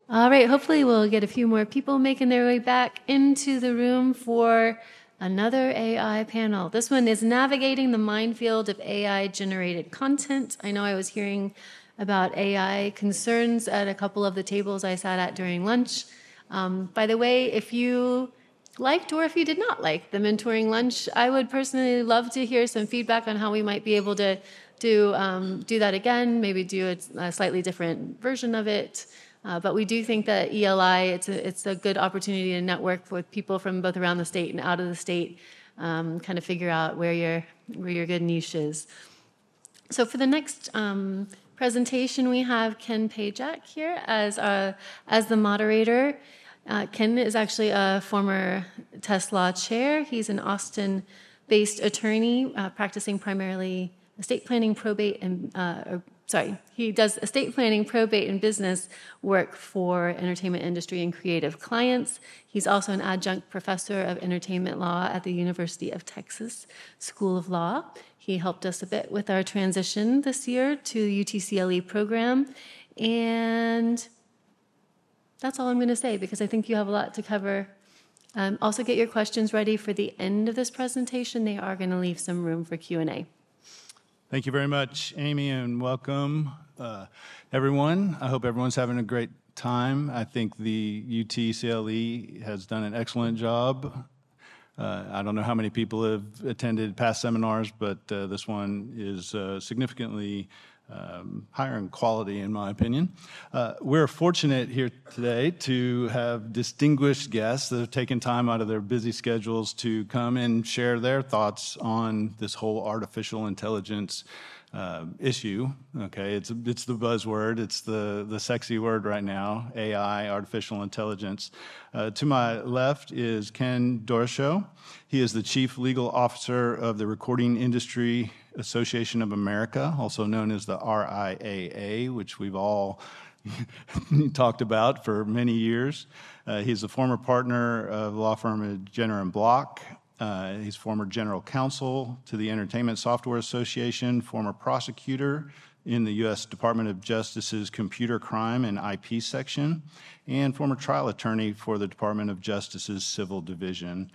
All right, hopefully we'll get a few more people making their way back into the room for another AI panel. This one is navigating the minefield of AI-generated content. I know I was hearing about AI concerns at a couple of the tables I sat at during lunch. By the way, if you liked or if you did not like the mentoring lunch, I would personally love to hear some feedback on how we might be able to do that again, maybe do a slightly different version of it. But we do think that ELI, it's a good opportunity to network with people from both around the state and out of the state, kind of figure out where your good niche is. So for the next presentation, we have Ken Pajak here as the moderator. Ken is actually a former Tesla chair. He's an Austin-based attorney practicing primarily estate planning, probate, and he does estate planning, probate, and business work for entertainment industry and creative clients. He's also an adjunct professor of entertainment law at the University of Texas School of Law. He helped us a bit with our transition this year to the UTCLE program. And that's all I'm going to say, because I think you have a lot to cover. Also get your questions ready for the end of this presentation. They are going to leave some room for Q&A. Thank you very much, Amy, and welcome, everyone. I hope everyone's having a great time. I think the UTCLE has done an excellent job. I don't know how many people have attended past seminars, but this one is significantly higher in quality, in my opinion. We're fortunate here today to have distinguished guests that have taken time out of their busy schedules to come and share their thoughts on this whole artificial intelligence issue. Okay, it's the buzzword, it's the sexy word right now, AI, artificial intelligence. To my left is Ken Doroshow. He is the Chief Legal Officer of the Recording Industry Association of America, also known as the RIAA, which we've all talked about for many years. He's a former partner of the law firm Jenner & Block. He's former general counsel to the Entertainment Software Association, former prosecutor in the U.S. Department of Justice's Computer Crime and IP section, and former trial attorney for the Department of Justice's Civil Division.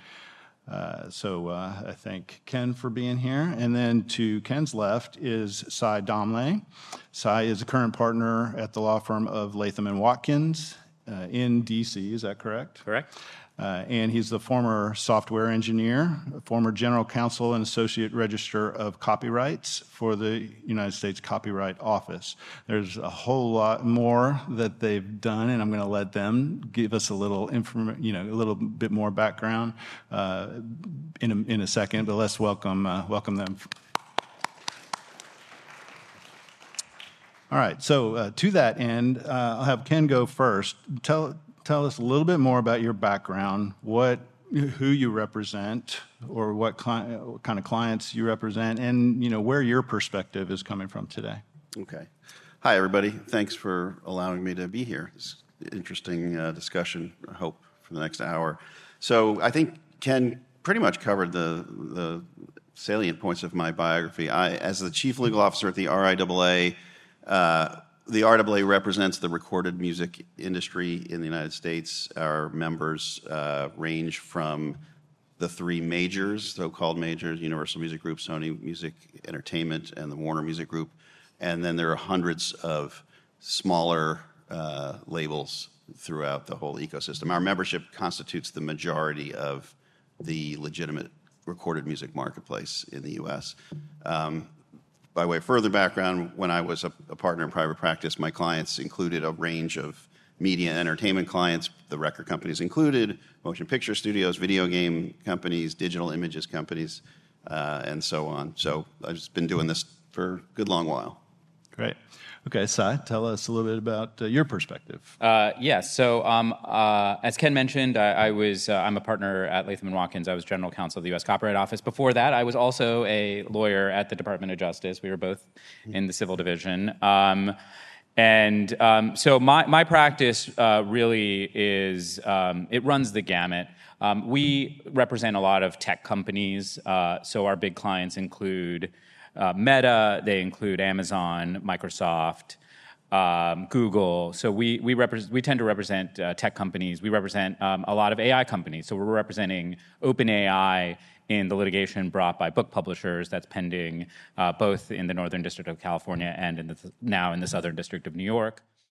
So I thank Ken for being here. And then to Ken's left is Cy Domlay. Cy is a current partner at the law firm of Latham & Watkins in D.C., is that correct? Correct. And he's the former software engineer, former general counsel and associate register of copyrights for the United States Copyright Office. There's a whole lot more that they've done, and I'm going to let them give us a little a little bit more background in a second. But let's welcome them. All right. So to that end, I'll have Ken go first. Tell us a little bit more about your background, who you represent, or what kind of clients you represent, and where your perspective is coming from today. Okay. Hi, everybody. Thanks for allowing me to be here. It's an interesting discussion, I hope, for the next hour. So I think Ken pretty much covered the salient points of my biography. As the chief legal officer at the RIAA, the RIAA represents the recorded music industry in the United States. Our members range from the three majors, so-called majors, Universal Music Group, Sony Music Entertainment, and the Warner Music Group. And then there are hundreds of smaller labels throughout the whole ecosystem. Our membership constitutes the majority of the legitimate recorded music marketplace in the U.S. By way of further background, when I was a partner in private practice, my clients included a range of media and entertainment clients, the record companies included, motion picture studios, video game companies, digital images companies, and so on. So I've just been doing this for a good long while. Great. Okay, Cy, tell us a little bit about your perspective. Yes. So, as Ken mentioned, I'm a partner at Latham & Watkins. I was general counsel of the U.S. Copyright Office. Before that, I was also a lawyer at the Department of Justice. We were both in the Civil Division. So my practice really is, it runs the gamut. We represent a lot of tech companies. So our big clients include Meta, they include Amazon, Microsoft, Google. So we tend to represent tech companies. We represent a lot of AI companies. So we're representing OpenAI in the litigation brought by book publishers that's pending both in the Northern District of California and now in the Southern District of New York.